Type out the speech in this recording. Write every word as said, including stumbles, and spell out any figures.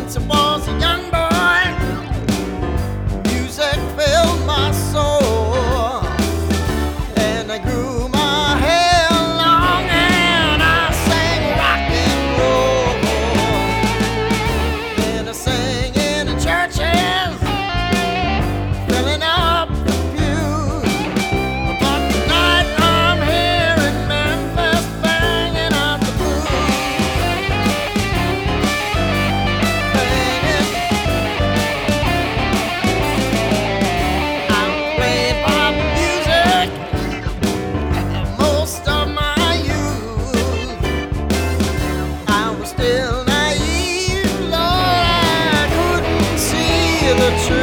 Since I was a young boy, music filled my soul, and I grew my hair long and I sang rock and roll, and I sang in the churches, filling up the pews. But tonight I'm here in Memphis, banging out the blues. Still naive, Lord, I couldn't see the truth.